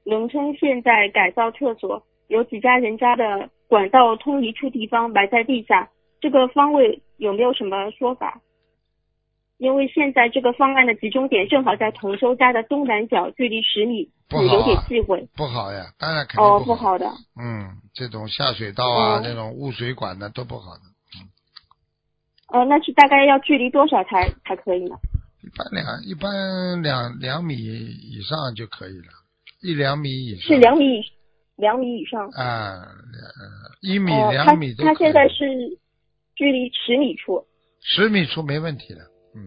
农村现在改造厕所，有几家人家的管道通一处地方埋在地下，这个方位有没有什么说法？因为现在这个方案的集中点正好在同修家的东南角，距离10米， 不好有点忌讳。 不好呀，当然肯定不好的。 这种下水道啊，这种污水管的都不好的。 那是大概要距离多少才可以呢？ 一般两米以上就可以了，1-2米以上。 是2米以上啊，1米2米都可以。 他现在是距离10米处。 10米处没问题的。